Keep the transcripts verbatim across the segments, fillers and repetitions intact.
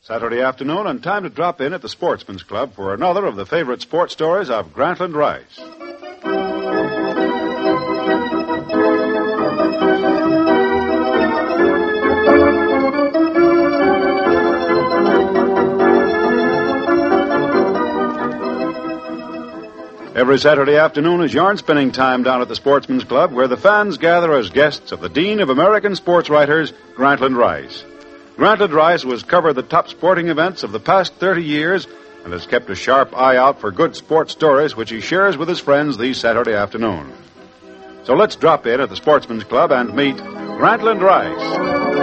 Saturday afternoon, and time to drop in at the Sportsman's Club for another of the favorite sports stories of Grantland Rice. Every Saturday afternoon is yarn spinning time down at the Sportsman's Club, where the fans gather as guests of the Dean of American Sports Writers, Grantland Rice. Grantland Rice has covered the top sporting events of the past thirty years and has kept a sharp eye out for good sports stories, which he shares with his friends these Saturday afternoons. So let's drop in at the Sportsman's Club and meet Grantland Rice.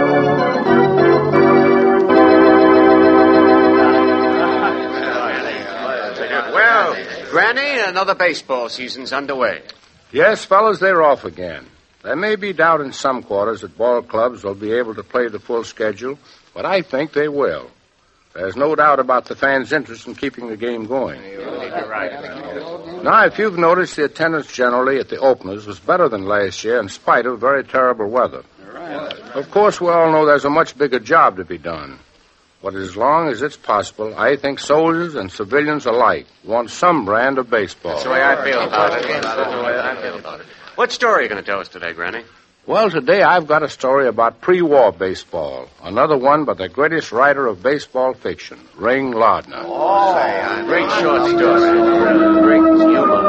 Well, Granny, another baseball season's underway. Yes, fellas, they're off again. There may be doubt in some quarters that ball clubs will be able to play the full schedule, but I think they will. There's no doubt about the fans' interest in keeping the game going. You're right. Now, if you've noticed, the attendance generally at the openers was better than last year in spite of very terrible weather. Of course, we all know there's a much bigger job to be done. But as long as it's possible, I think soldiers and civilians alike want some brand of baseball. That's the way I feel about it. That's the way I feel about it. What story are you going to tell us today, Granny? Well, today I've got a story about pre-war baseball. Another one by the greatest writer of baseball fiction, Ring Lardner. Oh, say, uh, great short story. Great humor.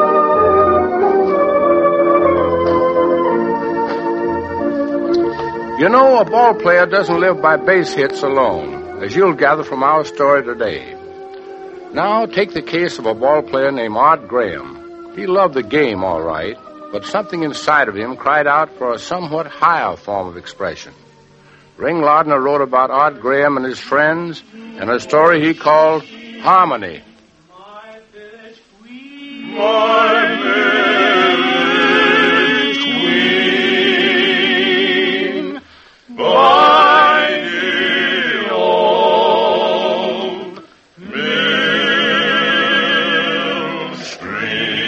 You know, a ball player doesn't live by base hits alone, as you'll gather from our story today. Now, take the case of a ball player named Art Graham. He loved the game, all right, but something inside of him cried out for a somewhat higher form of expression. Ring Lardner wrote about Art Graham and his friends in a story he called Harmony. My village queen, my village queen, by the old mill stream.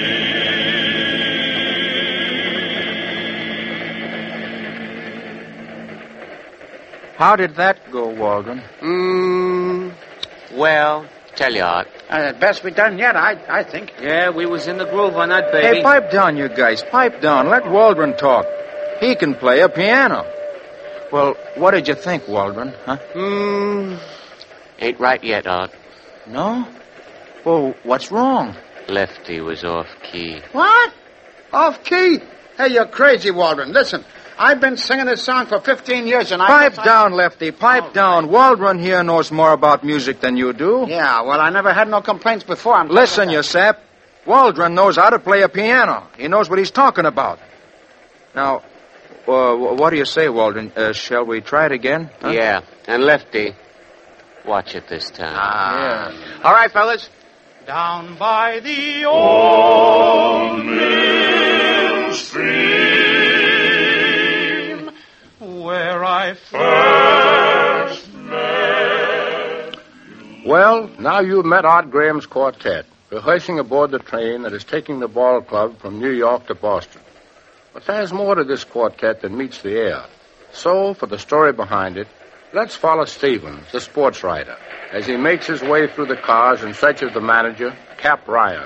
How did that go, Waldron? Hmm. Well, tell you, Art. Uh, best be done yet, I I think. Yeah, we was in the groove on that, baby. Hey, pipe down, you guys. Pipe down. Let Waldron talk. He can play a piano. Well, what did you think, Waldron, huh? Hmm. Ain't right yet, Art. No? Well, what's wrong? Lefty was off key. What? Off key? Hey, you're crazy, Waldron. Listen, I've been singing this song for fifteen years, and I... Pipe guess I- down, Lefty. Pipe All down. Waldron here knows more about music than you do. Yeah, well, I never had no complaints before. I'm Listen, you sap. Waldron knows how to play a piano. He knows what he's talking about. Now, uh, what do you say, Waldron? Uh, shall we try it again? Huh? Yeah, and Lefty, watch it this time. Ah. Yeah. All right, fellas. Down by the old mill stream, where I first met. Well, now you've met Art Graham's quartet, rehearsing aboard the train that is taking the ball club from New York to Boston. But there's more to this quartet than meets the eye. So, for the story behind it, let's follow Stevens, the sports writer, as he makes his way through the cars in search of the manager, Cap Ryan.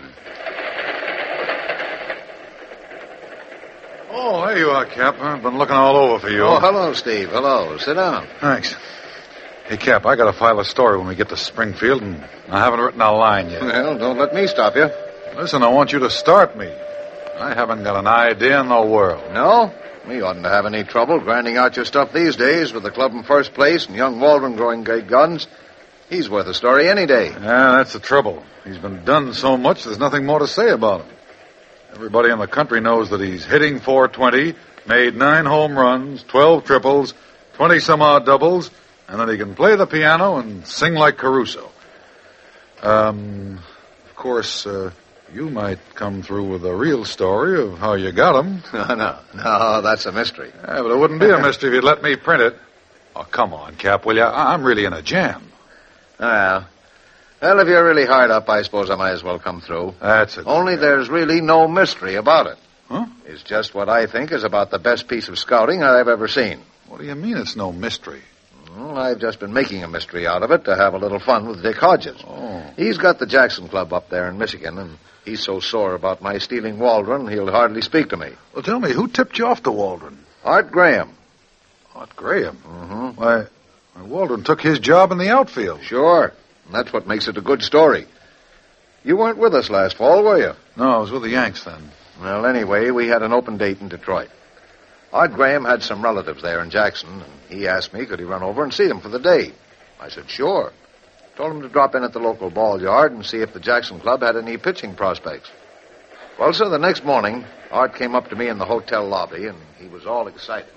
Oh, there you are, Cap. I've been looking all over for you. Oh, hello, Steve. Hello. Sit down. Thanks. Hey, Cap, I got to file a story when we get to Springfield, and I haven't written a line yet. Well, don't let me stop you. Listen, I want you to start me. I haven't got an idea in the world. No? We oughtn't to have any trouble grinding out your stuff these days with the club in first place and young Waldron growing great guns. He's worth a story any day. Yeah, that's the trouble. He's been done so much, there's nothing more to say about him. Everybody in the country knows that he's hitting four twenty, made nine home runs, twelve triples, twenty-some-odd doubles, and that he can play the piano and sing like Caruso. Um, of course, uh, you might come through with a real story of how you got him. No, no, no, that's a mystery. Yeah, but it wouldn't be a mystery if you'd let me print it. Oh, come on, Cap, will you? I- I'm really in a jam. Well, well, if you're really hard up, I suppose I might as well come through. That's it. Only there's really no mystery about it. Huh? It's just what I think is about the best piece of scouting I've ever seen. What do you mean it's no mystery? Well, I've just been making a mystery out of it to have a little fun with Dick Hodges. Oh. He's got the Jackson Club up there in Michigan, and he's so sore about my stealing Waldron, he'll hardly speak to me. Well, tell me, who tipped you off to Waldron? Art Graham. Art Graham? Mm-hmm. Why, Waldron took his job in the outfield. Sure. And that's what makes it a good story. You weren't with us last fall, were you? No, I was with the Yanks then. Well, anyway, we had an open date in Detroit. Art Graham had some relatives there in Jackson, and he asked me could he run over and see them for the day. I said, sure. Told him to drop in at the local ball yard and see if the Jackson Club had any pitching prospects. Well, sir, the next morning, Art came up to me in the hotel lobby, and he was all excited.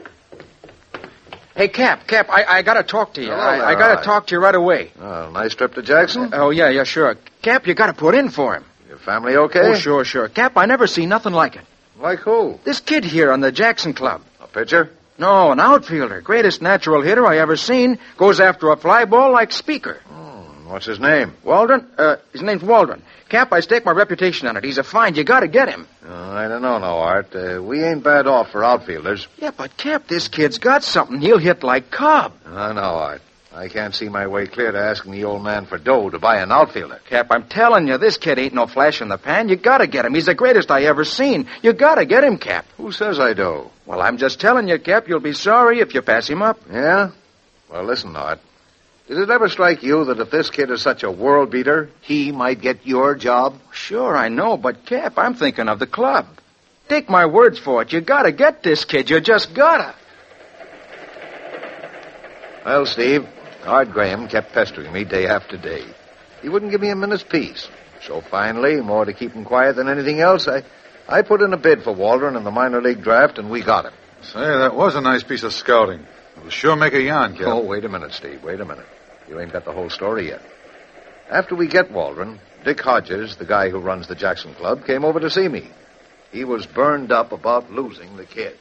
Hey, Cap, Cap, I, I gotta talk to you. Hello I, there, I gotta Art. talk to you right away. Oh, nice trip to Jackson? Oh, yeah, yeah, sure. Cap, you gotta put in for him. Your family okay? Oh, sure, sure. Cap, I never seen nothing like it. Like who? This kid here on the Jackson Club. A pitcher? No, an outfielder. Greatest natural hitter I ever seen. Goes after a fly ball like Speaker. Hmm, what's his name? Waldron? Uh, his name's Waldron. Cap, I stake my reputation on it. He's a find. You gotta get him. Oh, I don't know, no, Art. Uh, we ain't bad off for outfielders. Yeah, but Cap, this kid's got something. He'll hit like Cobb. I know, Art. I can't see my way clear to asking the old man for dough to buy an outfielder. Cap, I'm telling you, this kid ain't no flash in the pan. You gotta get him. He's the greatest I ever seen. You gotta get him, Cap. Who says I do? Well, I'm just telling you, Cap, you'll be sorry if you pass him up. Yeah? Well, listen, Art. Did it ever strike you that if this kid is such a world beater, he might get your job? Sure, I know, but Cap, I'm thinking of the club. Take my words for it. You gotta get this kid. You just gotta. Well, Steve, Art Graham kept pestering me day after day. He wouldn't give me a minute's peace. So finally, more to keep him quiet than anything else, I, I put in a bid for Waldron in the minor league draft, and we got him. Say, that was a nice piece of scouting. It'll sure make a yarn, Cap. Oh, wait a minute, Steve. Wait a minute. You ain't got the whole story yet. After we get Waldron, Dick Hodges, the guy who runs the Jackson Club, came over to see me. He was burned up about losing the kid.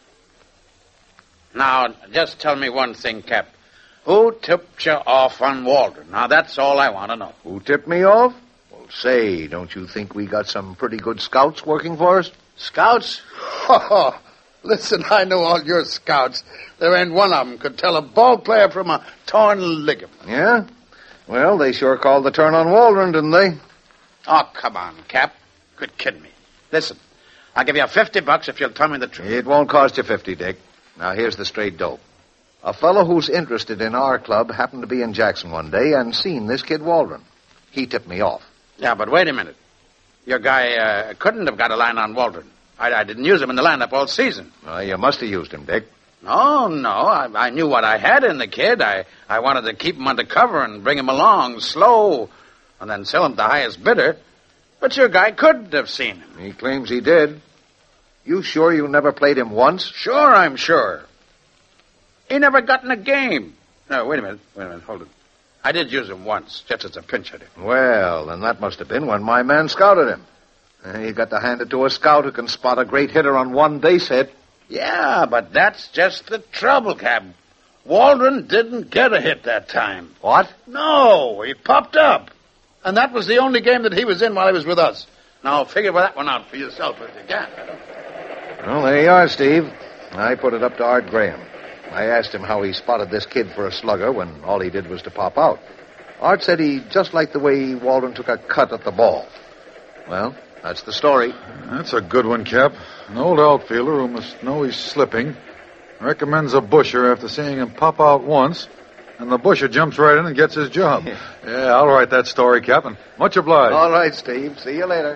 Now, just tell me one thing, Cap. Who tipped you off on Waldron? Now, that's all I want to know. Who tipped me off? Well, say, don't you think we got some pretty good scouts working for us? Scouts? Oh, listen, I know all your scouts. There ain't one of them could tell a ball player from a torn ligament. Yeah? Well, they sure called the turn on Waldron, didn't they? Oh, come on, Cap. Quit kidding me. Listen, I'll give you fifty bucks if you'll tell me the truth. It won't cost you fifty, Dick. Now, here's the straight dope. A fellow who's interested in our club happened to be in Jackson one day and seen this kid Waldron. He tipped me off. Yeah, but wait a minute. Your guy uh, couldn't have got a line on Waldron. I, I didn't use him in the lineup all season. Uh, you must have used him, Dick. No, no. I, I knew what I had in the kid. I, I wanted to keep him under cover and bring him along slow and then sell him to the highest bidder. But your guy couldn't have seen him. He claims he did. You sure you never played him once? Sure, I'm sure. He never got in a game. No, wait a minute. Wait a minute. Hold it. I did use him once, just as a pinch hitter. Well, then that must have been when my man scouted him. Uh, You got to hand it to a scout who can spot a great hitter on one base hit. Yeah, but that's just the trouble, Cap. Waldron didn't get a hit that time. What? No, he popped up. And that was the only game that he was in while he was with us. Now, figure that one out for yourself if you can. Well, there you are, Steve. I put it up to Art Graham. I asked him how he spotted this kid for a slugger when all he did was to pop out. Art said he just liked the way Waldron took a cut at the ball. Well, that's the story. That's a good one, Cap. An old outfielder who must know he's slipping recommends a busher after seeing him pop out once, and the busher jumps right in and gets his job. Yeah, I'll write that story, Captain. Much obliged. All right, Steve. See you later.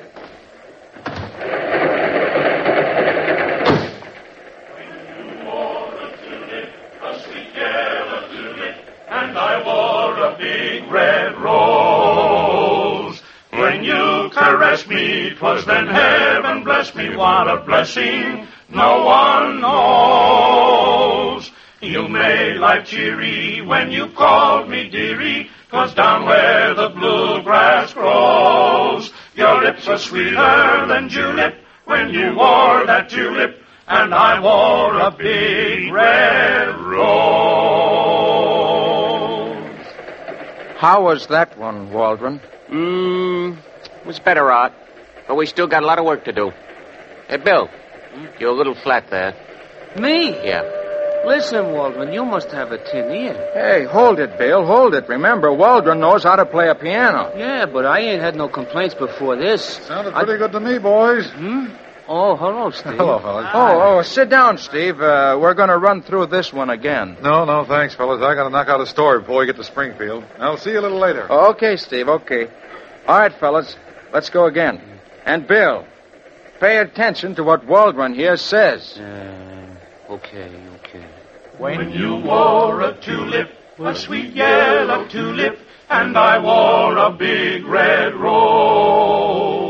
And I wore a big red rose. When you caressed me, 'twas then heaven blessed me. What a blessing no one knows. You made life cheery when you called me dearie. 'Twas down where the bluegrass grows. Your lips were sweeter than julep when you wore that tulip. And I wore a big red rose. How was that one, Waldron? Mmm, it was better, Art. But we still got a lot of work to do. Hey, Bill, you're a little flat there. Me? Yeah. Listen, Waldron, you must have a tin ear. Hey, hold it, Bill, hold it. Remember, Waldron knows how to play a piano. Yeah, but I ain't had no complaints before this. Sounded pretty I... good to me, boys. Hmm? Oh, hello, Steve. Hello, fellas. Oh, oh, sit down, Steve. Uh, we're going to run through this one again. No, no, thanks, fellas. I got to knock out a story before we get to Springfield. I'll see you a little later. Okay, Steve, okay. All right, fellas, let's go again. And, Bill, pay attention to what Waldron here says. Uh, okay, okay. When you wore a tulip, a sweet yellow tulip, and I wore a big red rose.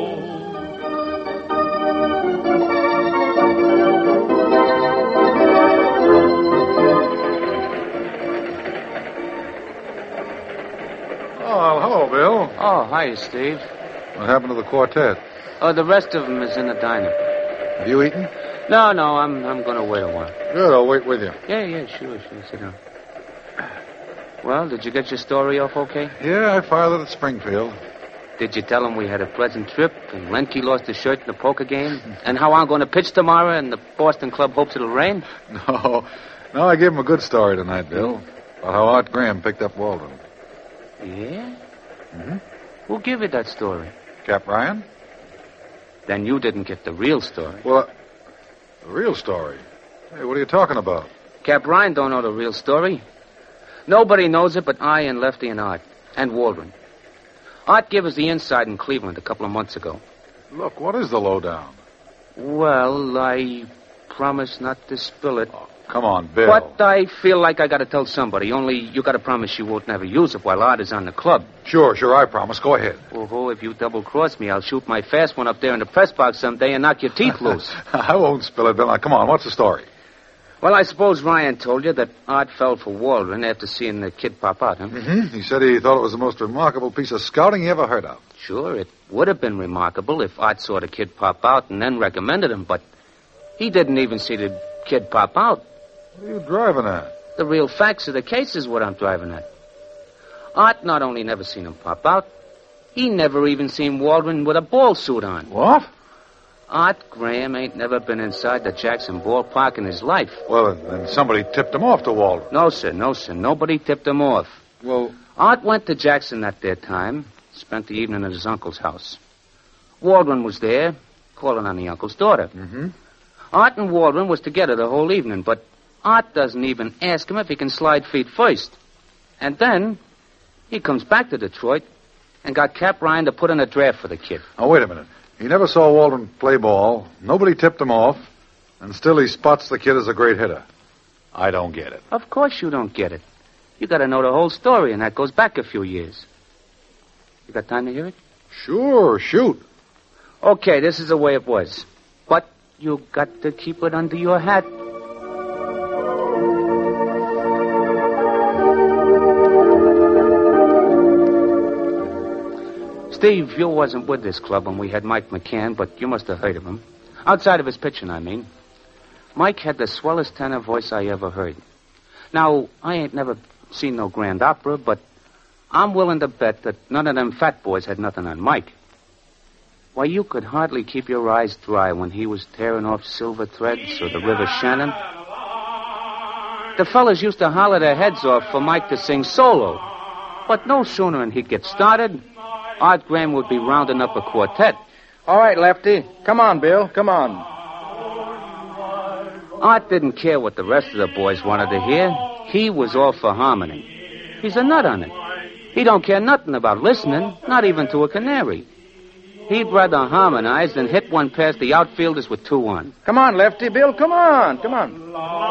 Oh, hello, Bill. Oh, hi, Steve. What happened to the quartet? Oh, the rest of them is in the diner. Have you eaten? No, no, I'm I'm going to wait a while. Good, I'll wait with you. Yeah, yeah, sure, sure. Sit down. Well, did you get your story off okay? Yeah, I filed it at Springfield. Did you tell him we had a pleasant trip and Lenke lost his shirt in the poker game? And how I'm going to pitch tomorrow and the Boston club hopes it'll rain? No. No, I gave him a good story tonight, Bill. About how Art Graham picked up Waldron. Yeah? Mm-hmm. Who gave you that story? Cap Ryan? Then you didn't get the real story. Well, the real story? Hey, what are you talking about? Cap Ryan don't know the real story. Nobody knows it but I and Lefty and Art. And Waldron. Art gave us the inside in Cleveland a couple of months ago. Look, what is the lowdown? Well, I promise not to spill it. Oh, come on, Bill. But I feel like I got to tell somebody. Only you got to promise you won't never use it while Art is on the club. Sure, sure, I promise. Go ahead. Oh, if you double-cross me, I'll shoot my fast one up there in the press box someday and knock your teeth loose. I won't spill it, Bill. Now, come on, what's the story? Well, I suppose Ryan told you that Art fell for Waldron after seeing the kid pop out, huh? Mm-hmm. He said he thought it was the most remarkable piece of scouting he ever heard of. Sure, it would have been remarkable if Art saw the kid pop out and then recommended him, but he didn't even see the kid pop out. What are you driving at? The real facts of the case is what I'm driving at. Art not only never seen him pop out, he never even seen Waldron with a ball suit on. What? Art Graham ain't never been inside the Jackson ballpark in his life. Well, then somebody tipped him off to Waldron. No, sir, no, sir. Nobody tipped him off. Well... Art went to Jackson that there time, spent the evening at his uncle's house. Waldron was there, calling on the uncle's daughter. Mm-hmm. Art and Waldron was together the whole evening, but Art doesn't even ask him if he can slide feet first. And then he comes back to Detroit and got Cap Ryan to put in a draft for the kid. Oh, wait a minute. He never saw Waldron play ball. Nobody tipped him off. And still he spots the kid as a great hitter. I don't get it. Of course you don't get it. You got to know the whole story, and that goes back a few years. You got time to hear it? Sure, shoot. Okay, this is the way it was. But you got to keep it under your hat. Steve, you wasn't with this club when we had Mike McCann, but you must have heard of him. Outside of his pitching, I mean. Mike had the swellest tenor voice I ever heard. Now, I ain't never seen no grand opera, but I'm willing to bet that none of them fat boys had nothing on Mike. Why, you could hardly keep your eyes dry when he was tearing off Silver Threads or the River Shannon. The fellas used to holler their heads off for Mike to sing solo. But no sooner than he'd get started, Art Graham would be rounding up a quartet. All right, Lefty. Come on, Bill. Come on. Art didn't care what the rest of the boys wanted to hear. He was all for harmony. He's a nut on it. He don't care nothing about listening, not even to a canary. He'd rather harmonize than hit one past the outfielders with two on. Come on, Lefty. Bill, come on. Come on.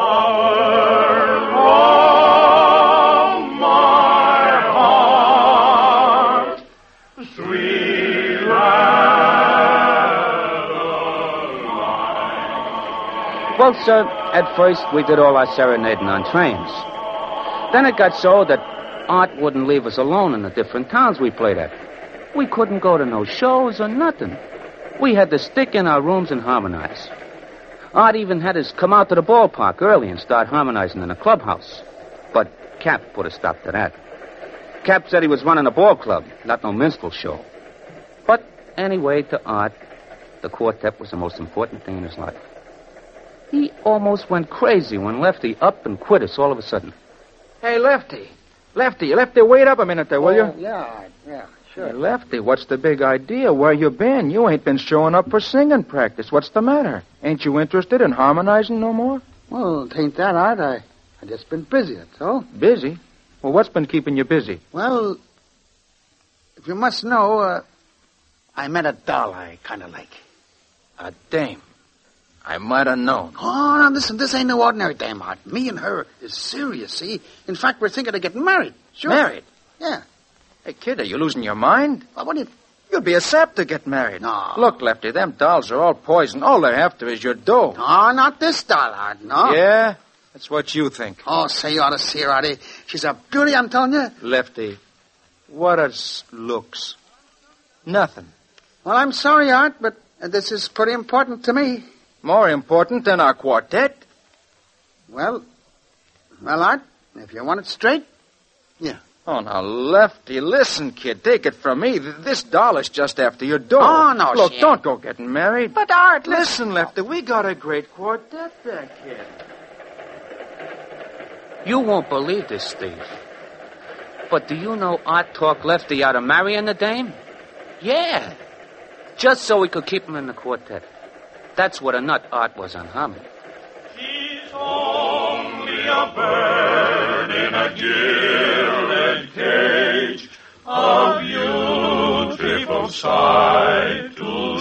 Well, sir, at first we did all our serenading on trains. Then it got so that Art wouldn't leave us alone in the different towns we played at. We couldn't go to no shows or nothing. We had to stick in our rooms and harmonize. Art even had us come out to the ballpark early and start harmonizing in the clubhouse. But Cap put a stop to that. Cap said he was running a ball club, not no minstrel show. But anyway, to Art, the quartet was the most important thing in his life. He almost went crazy when Lefty up and quit us all of a sudden. Hey, Lefty. Lefty, Lefty, wait up a minute there, will Oh, you? yeah, yeah, sure. Hey, Lefty, what's the big idea? Where you been? You ain't been showing up for singing practice. What's the matter? Ain't you interested in harmonizing no more? Well, it ain't that, Art. I, I just been busy, that's all. Busy? Well, what's been keeping you busy? Well, if you must know, uh, I met a doll I kind of like. A dame. I might have known. Oh, now listen, this ain't no ordinary dame, Art. Me and her is serious, see? In fact, we're thinking of getting married. Sure. Married? Yeah. Hey, kid, are you losing your mind? Well, what do you... You'd be a sap to get married. No. Look, Lefty, them dolls are all poison. All they're after is your dough. No, not this doll, Art, no. Yeah? That's what you think. Oh, say, you ought to see her, Artie. She's a beauty, I'm telling you. Lefty, what is looks? Nothing. Well, I'm sorry, Art, but this is pretty important to me. More important than our quartet? Well, well, Art, if you want it straight, yeah. Oh, now, Lefty, listen, kid. Take it from me. This doll is just after your dough. Oh, no, Look, she don't go getting married. But, Art, Listen, Lefty, we got a great quartet back here. You won't believe this, Steve. But do you know Art talked Lefty out of marrying the dame? Yeah. Just so we could keep him in the quartet. That's what a nut Art was on harmony. She's only a bird in a gilded cage, a beautiful sight to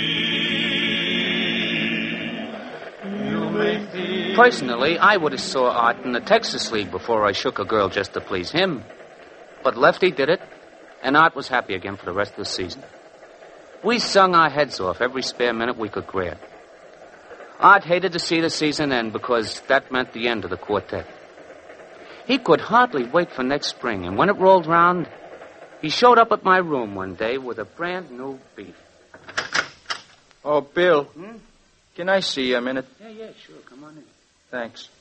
see. You may think... Personally, I would have saw Art in the Texas League before I shook a girl just to please him. But Lefty did it, and Art was happy again for the rest of the season. We sung our heads off every spare minute we could grab. Art hated to see the season end because that meant the end of the quartet. He could hardly wait for next spring, and when it rolled round, he showed up at my room one day with a brand new beat. Oh, Bill. Hmm? Can I see you a minute? Yeah, yeah, sure. Come on in. Thanks.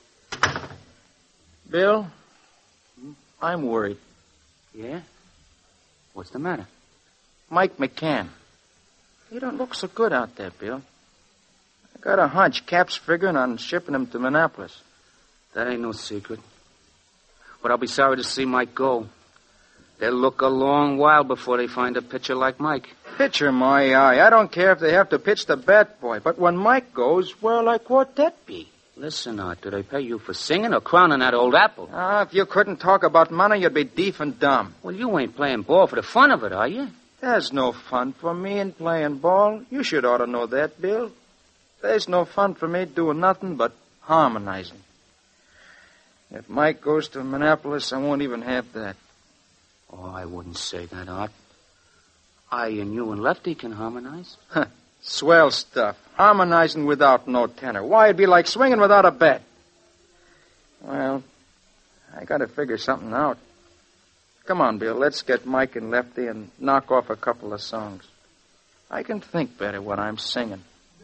Bill, I'm worried. Yeah? What's the matter? Mike McCann. He don't look so good out there, Bill. I got a hunch Cap's figuring on shipping him to Minneapolis. That ain't no secret. But I'll be sorry to see Mike go. They'll look a long while before they find a pitcher like Mike. Pitcher, my eye. I don't care if they have to pitch the bat boy, but when Mike goes, where'll our quartet be? Listen, Art, do they pay you for singing or crowning that old apple? Ah, if you couldn't talk about money, you'd be deaf and dumb. Well, you ain't playing ball for the fun of it, are you? There's no fun for me in playing ball. You should ought to know that, Bill. There's no fun for me doing nothing but harmonizing. If Mike goes to Minneapolis, I won't even have that. Oh, I wouldn't say that, Art. I and you and Lefty can harmonize. Swell stuff. Harmonizing without no tenor. Why, it'd be like swinging without a bat. Well, I gotta figure something out. Come on, Bill, let's get Mike and Lefty and knock off a couple of songs. I can think better when I'm singing.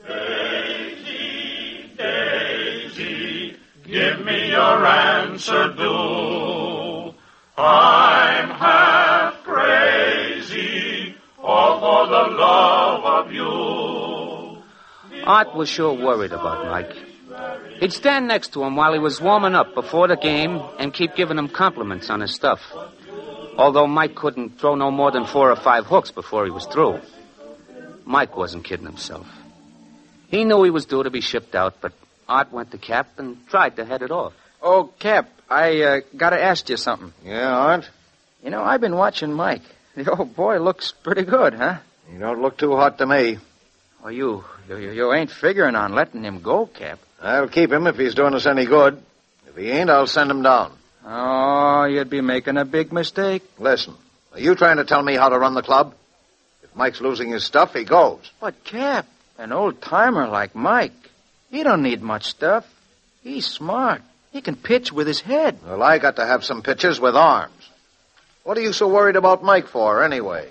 Daisy, Daisy, give me your answer, do. I'm half crazy, all for the love of you. Art was sure worried about Mike. He'd stand next to him while he was warming up before the game and keep giving him compliments on his stuff. Although Mike couldn't throw no more than four or five hooks before he was through. Mike wasn't kidding himself. He knew he was due to be shipped out, but Art went to Cap and tried to head it off. Oh, Cap, I uh, gotta ask you something. Yeah, Art? You know, I've been watching Mike. The old boy looks pretty good, huh? You don't look too hot to me. Oh, you, you, you ain't figuring on letting him go, Cap. I'll keep him if he's doing us any good. If he ain't, I'll send him down. Oh, you'd be making a big mistake. Listen, are you trying to tell me how to run the club? If Mike's losing his stuff, he goes. But, Cap, an old-timer like Mike, he don't need much stuff. He's smart. He can pitch with his head. Well, I got to have some pitchers with arms. What are you so worried about Mike for, anyway?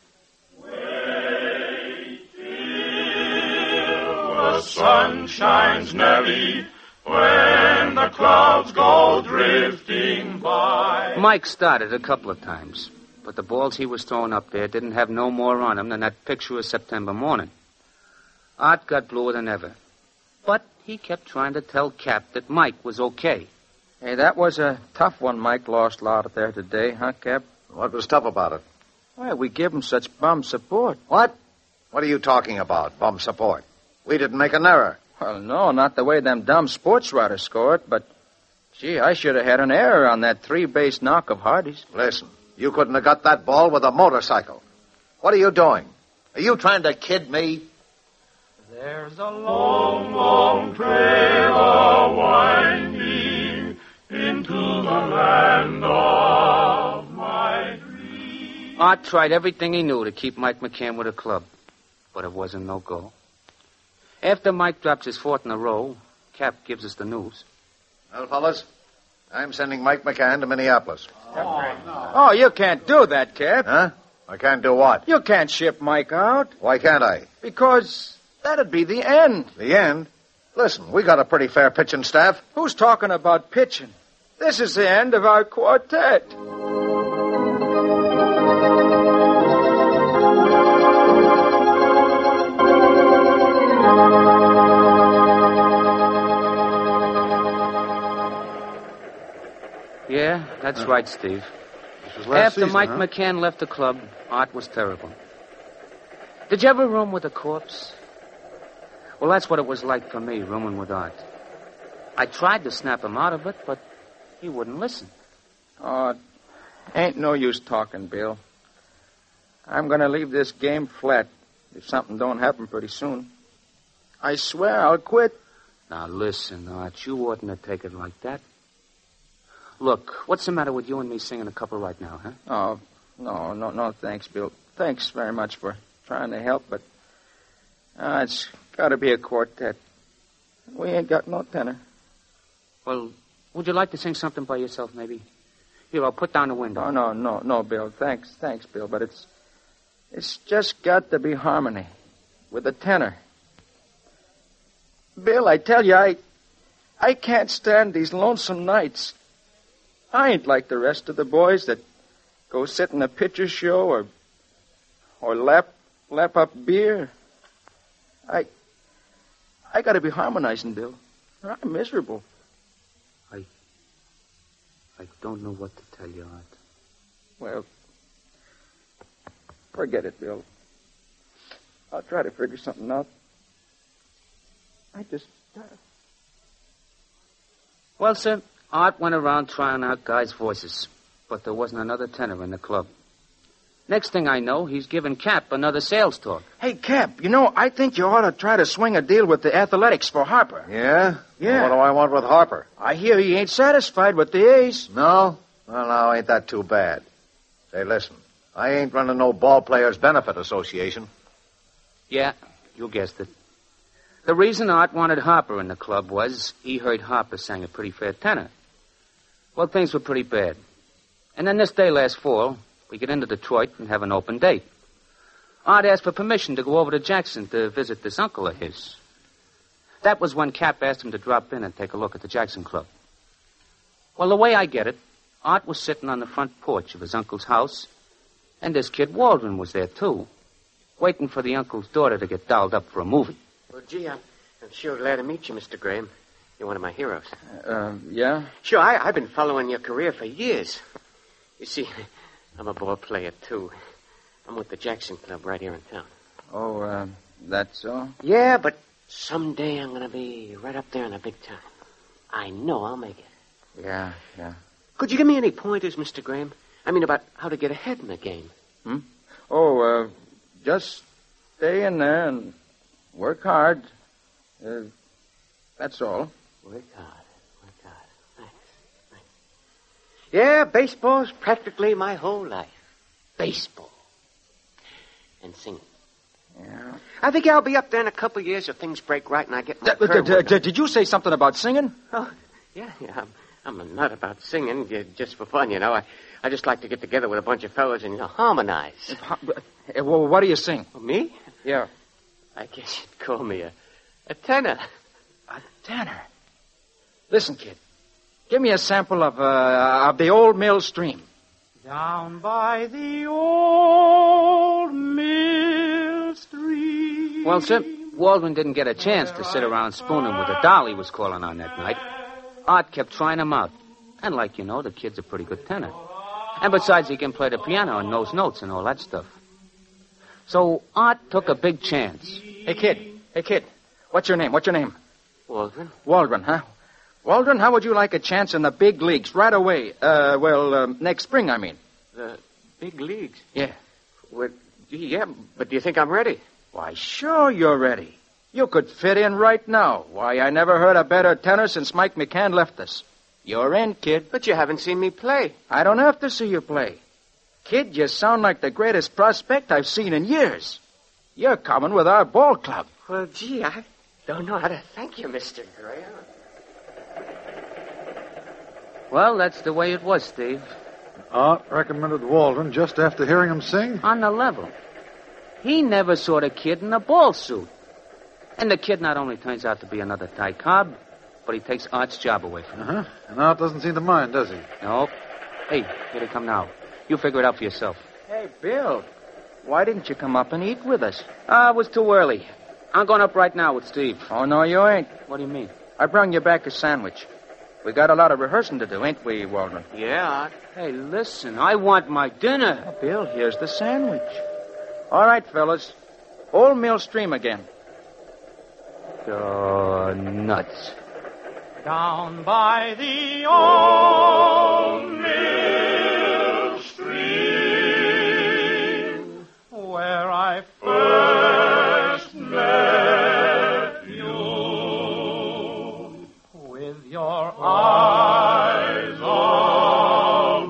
Wait till the sun shines, Nellie, when the clouds go drifting by. Mike started a couple of times, but the balls he was throwing up there didn't have no more on them than that picture of September morning. Art got bluer than ever, but he kept trying to tell Cap that Mike was okay. Hey, that was a tough one Mike lost out there today, huh, Cap? What was tough about it? Why, we give him such bum support. What? What are you talking about, bum support? We didn't make an error. Well, no, not the way them dumb sports writers score it, but, gee, I should have had an error on that three-base knock of Hardy's. Listen, you couldn't have got that ball with a motorcycle. What are you doing? Are you trying to kid me? There's a long, long trail a-winding into the land of my dreams. Art tried everything he knew to keep Mike McCann with the club, but it wasn't no go. After Mike drops his fourth in a row, Cap gives us the news. Well, fellas, I'm sending Mike McCann to Minneapolis. Oh, you can't do that, Cap. Huh? I can't do what? You can't ship Mike out. Why can't I? Because that'd be the end. The end? Listen, we got a pretty fair pitching staff. Who's talking about pitching? This is the end of our quartet. Yeah, that's Uh, right, Steve. This was last After season, Mike huh? McCann left the club, Art was terrible. Did you ever room with a corpse? Well, that's what it was like for me, rooming with Art. I tried to snap him out of it, but he wouldn't listen. Oh, ain't no use talking, Bill. I'm going to leave this game flat if something don't happen pretty soon. I swear I'll quit. Now, listen, Art, you oughtn't to take it like that. Look, what's the matter with you and me singing a couple right now, huh? Oh, no, no, no, thanks, Bill. Thanks very much for trying to help, but uh, it's got to be a quartet. We ain't got no tenor. Well, would you like to sing something by yourself, maybe? Here, I'll put down the window. Oh, no, no, no, Bill. Thanks, thanks, Bill, but it's it's just got to be harmony with a tenor. Bill, I tell you, I I can't stand these lonesome nights. I ain't like the rest of the boys that go sit in a picture show or or lap lap up beer. I I got to be harmonizing, Bill. Or I'm miserable. I I don't know what to tell you, Art. Well, forget it, Bill. I'll try to figure something out. I just... Well, sir, Art went around trying out guys' voices, but there wasn't another tenor in the club. Next thing I know, he's giving Cap another sales talk. Hey, Cap, you know, I think you ought to try to swing a deal with the Athletics for Harper. Yeah? Yeah. What do I want with Harper? I hear he ain't satisfied with the A's. No? Well, now, ain't that too bad? Say, listen, I ain't running no ball players' benefit association. Yeah, you guessed it. The reason Art wanted Harper in the club was he heard Harper sang a pretty fair tenor. Well, things were pretty bad. And then this day last fall, we get into Detroit and have an open date. Art asked for permission to go over to Jackson to visit this uncle of his. That was when Cap asked him to drop in and take a look at the Jackson Club. Well, the way I get it, Art was sitting on the front porch of his uncle's house, and this kid Waldron was there, too, waiting for the uncle's daughter to get dolled up for a movie. Well, gee, I'm, I'm sure glad to meet you, Mister Graham. You're one of my heroes. Uh, yeah? Sure, I, I've been following your career for years. You see, I'm a ball player, too. I'm with the Jackson Club right here in town. Oh, uh, that's all? Yeah, but someday I'm going to be right up there in the big time. I know I'll make it. Yeah, yeah. Could you give me any pointers, Mister Graham? I mean, about how to get ahead in the game. Hmm? Oh, uh, just stay in there and work hard. Uh, that's all. Work hard. Work hard. Thanks. Thanks. Yeah, baseball's practically my whole life. Baseball. And singing. Yeah. I think I'll be up there in a couple of years if things break right and I get my D- curve d- worked d- out. did you say something about singing? Oh, yeah, yeah. I'm, I'm a nut about singing, j- just for fun, you know. I, I just like to get together with a bunch of fellas and, you know, harmonize. Uh, well, what do you sing? Oh, me? Yeah. I guess you'd call me a, a tenor. A tenor? Listen, kid. Give me a sample of, uh, of the old mill stream. Down by the old mill stream. Well, sir, Waldron didn't get a chance to sit around spooning with the doll he was calling on that night. Art kept trying him out. And like you know, the kid's a pretty good tenor. And besides, he can play the piano and knows notes and all that stuff. So Art took a big chance. Hey, kid. Hey, kid. What's your name? What's your name? Waldron? Waldron, huh? Waldron, how would you like a chance in the big leagues right away? Uh, well, um, next spring, I mean. The big leagues? Yeah. Well, yeah, but do you think I'm ready? Why, sure you're ready. You could fit in right now. Why, I never heard a better tenor since Mike McCann left us. You're in, kid. But you haven't seen me play. I don't have to see you play. Kid, you sound like the greatest prospect I've seen in years. You're coming with our ball club. Well, gee, I don't know how to thank you, Mister Graham. Well, that's the way it was, Steve. Art recommended Waldron just after hearing him sing? On the level. He never saw the kid in a ball suit. And the kid not only turns out to be another Ty Cobb, but he takes Art's job away from him. Uh-huh. And Art doesn't seem to mind, does he? Nope. Hey, here they come now. You figure it out for yourself. Hey, Bill, why didn't you come up and eat with us? Ah, uh, it was too early. I'm going up right now with Steve. Oh, no, you ain't. What do you mean? I brung you back a sandwich. We got a lot of rehearsing to do, ain't we, Waldron? Yeah, Art. Hey, listen, I want my dinner. Oh, Bill, here's the sandwich. All right, fellas. Old Mill Stream again. Oh, nuts. Down by the old mill stream, where I first met you, with your eyes all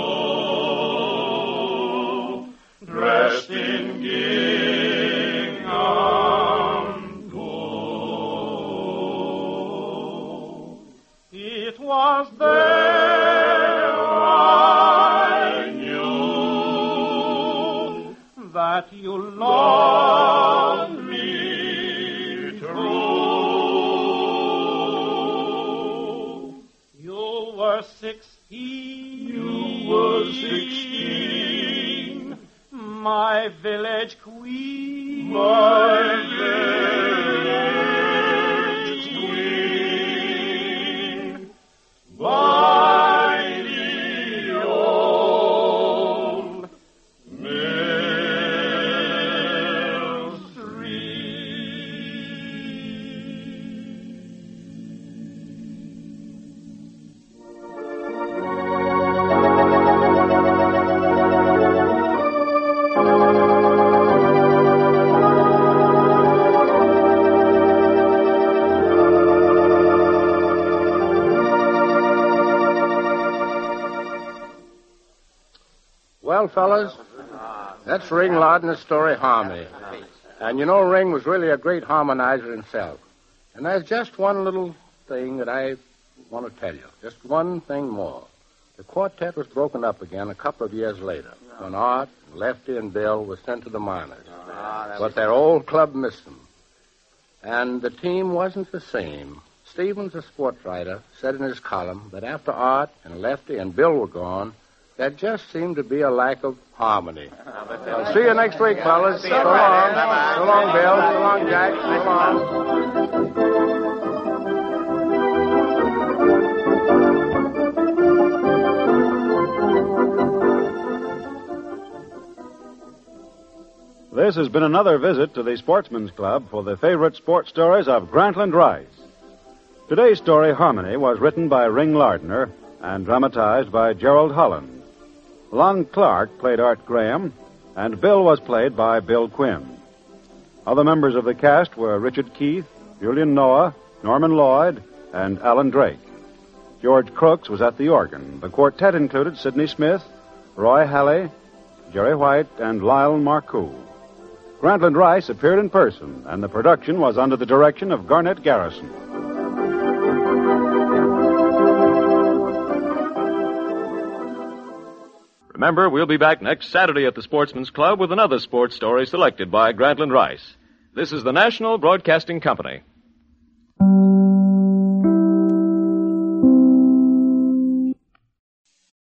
blue, dressed in gingham blue. It was there I knew that you loved me true. You were sixteen. You were sixteen. My village queen. My village queen. By the old mill Well, fellas, that's Ring Lardner's story, Harmony. And you know, Ring was really a great harmonizer himself. And there's just one little thing that I want to tell you. Just one thing more. The quartet was broken up again a couple of years later when Art, Lefty, and Bill were sent to the minors. But their old club missed them. And the team wasn't the same. Stevens, a sports writer, said in his column that after Art and Lefty and Bill were gone, there just seemed to be a lack of harmony. I'll see you next week, fellas. So long. So long, Bill. So long, Jack. So long. This has been another visit to the Sportsman's Club for the favorite sports stories of Grantland Rice. Today's story, Harmony, was written by Ring Lardner and dramatized by Gerald Holland. Lon Clark played Art Graham, and Bill was played by Bill Quinn. Other members of the cast were Richard Keith, Julian Noah, Norman Lloyd, and Alan Drake. George Crooks was at the organ. The quartet included Sidney Smith, Roy Halley, Jerry White, and Lyle Marcoux. Grantland Rice appeared in person, and the production was under the direction of Garnett Garrison. Remember, we'll be back next Saturday at the Sportsman's Club with another sports story selected by Grantland Rice. This is the National Broadcasting Company.